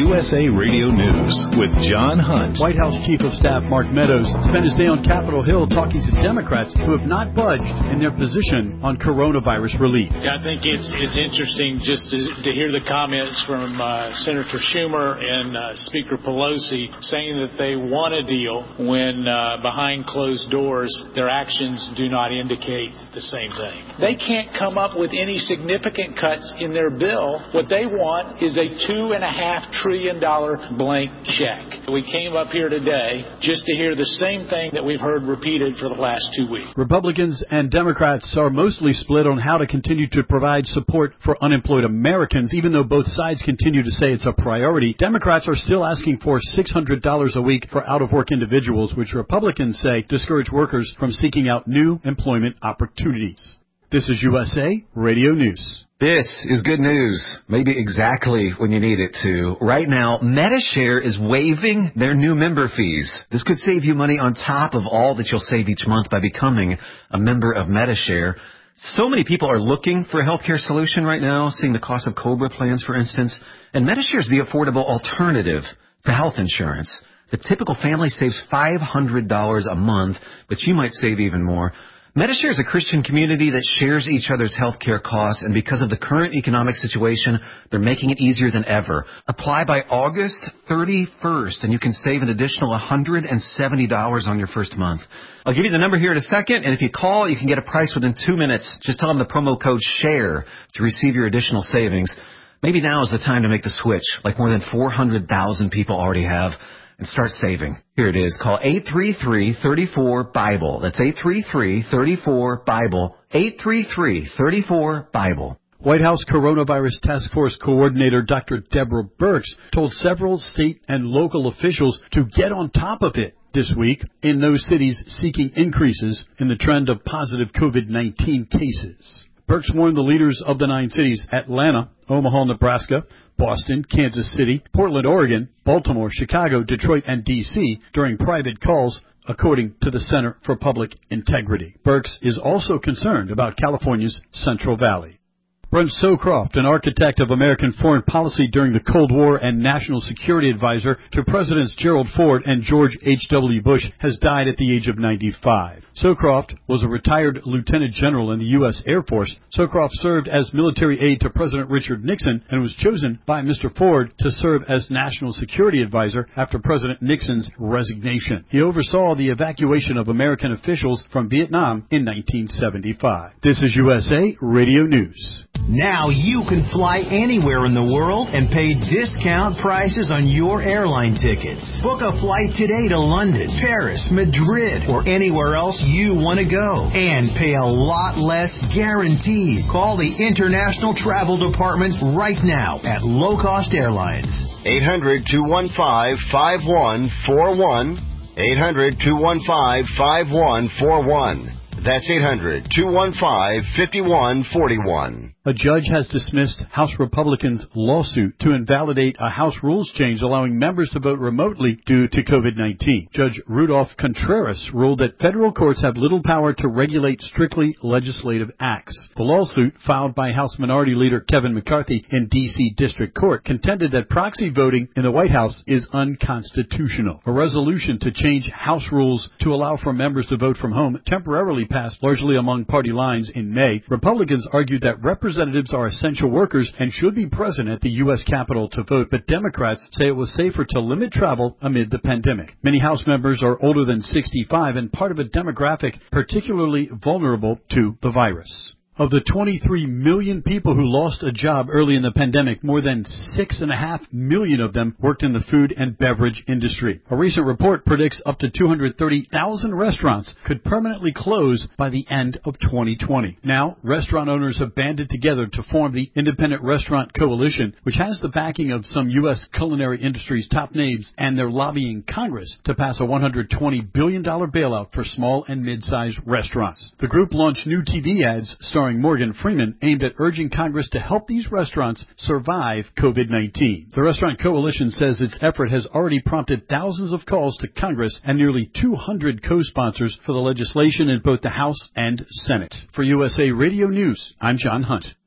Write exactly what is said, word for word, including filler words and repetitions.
U S A Radio News with John Hunt. White House Chief of Staff Mark Meadows spent his day on Capitol Hill talking to Democrats who have not budged in their position on coronavirus relief. Yeah, I think it's it's interesting just to, to hear the comments from uh, Senator Schumer and uh, Speaker Pelosi saying that they want a deal when uh, behind closed doors their actions do not indicate the same thing. They can't come up with any significant cuts in their bill. What they want is a two and a half trillion dollar blank check. We came up here today just to hear the same thing that we've heard repeated for the last two weeks. Republicans and Democrats are mostly split on how to continue to provide support for unemployed Americans, even though both sides continue to say it's a priority. Democrats are still asking for six hundred dollars a week for out-of-work individuals, which Republicans say discourage workers from seeking out new employment opportunities. This is U S A Radio News. This is good news, maybe exactly when you need it to. Right now, Medi-Share is waiving their new member fees. This could save you money on top of all that you'll save each month by becoming a member of Medi-Share. So many people are looking for a healthcare solution right now, seeing the cost of COBRA plans, for instance. And Medi-Share is the affordable alternative to health insurance. The typical family saves five hundred dollars a month, but you might save even more. Medi-Share is a Christian community that shares each other's health care costs, and because of the current economic situation, they're making it easier than ever. Apply by August thirty-first, and you can save an additional one hundred seventy dollars on your first month. I'll give you the number here in a second, and if you call, you can get a price within two minutes. Just tell them the promo code SHARE to receive your additional savings. Maybe now is the time to make the switch, like more than four hundred thousand people already have, and start saving. Here it is. Call eight three three, three four, BIBLE. That's eight three three, three four, BIBLE. eight three three, three four, BIBLE. White House Coronavirus Task Force Coordinator Doctor Deborah Birx told several state and local officials to get on top of it this week in those cities seeking increases in the trend of positive COVID nineteen cases. Birx warned the leaders of the nine cities, Atlanta, Omaha, Nebraska, Boston, Kansas City, Portland, Oregon, Baltimore, Chicago, Detroit, and D C during private calls, according to the Center for Public Integrity. Birx is also concerned about California's Central Valley. Brent Socroft, an architect of American foreign policy during the Cold War and national security advisor to Presidents Gerald Ford and George H W. Bush, has died at the age of ninety-five. Socroft was a retired lieutenant general in the U S Air Force. Socroft served as military aide to President Richard Nixon and was chosen by Mister Ford to serve as national security advisor after President Nixon's resignation. He oversaw the evacuation of American officials from Vietnam in nineteen seventy-five. This is U S A Radio News. Now you can fly anywhere in the world and pay discount prices on your airline tickets. Book a flight today to London, Paris, Madrid, or anywhere else you want to go. And pay a lot less guaranteed. Call the International Travel Department right now at Low Cost Airlines. eight hundred, two one five, five one four one. eight hundred, two one five, five one four one. That's eight hundred, two one five, five one four one. A judge has dismissed House Republicans' lawsuit to invalidate a House rules change allowing members to vote remotely due to COVID nineteen. Judge Rudolph Contreras ruled that federal courts have little power to regulate strictly legislative acts. The lawsuit, filed by House Minority Leader Kevin McCarthy in D C District Court, contended that proxy voting in the White House is unconstitutional. A resolution to change House rules to allow for members to vote from home temporarily passed largely among party lines in May. Republicans argued that representatives Representatives are essential workers and should be present at the U S Capitol to vote, but Democrats say it was safer to limit travel amid the pandemic. Many House members are older than sixty-five and part of a demographic particularly vulnerable to the virus. Of the twenty-three million people who lost a job early in the pandemic, more than six and a half million of them worked in the food and beverage industry. A recent report predicts up to two hundred thirty thousand restaurants could permanently close by the end of twenty twenty. Now, restaurant owners have banded together to form the Independent Restaurant Coalition, which has the backing of some U S culinary industry's top names, and they're lobbying Congress to pass a one hundred twenty billion dollars bailout for small and mid-sized restaurants. The group launched new T V ads starring Morgan Freeman aimed at urging Congress to help these restaurants survive COVID nineteen. The Restaurant Coalition says its effort has already prompted thousands of calls to Congress and nearly two hundred co-sponsors for the legislation in both the House and Senate. For U S A Radio News, I'm John Hunt.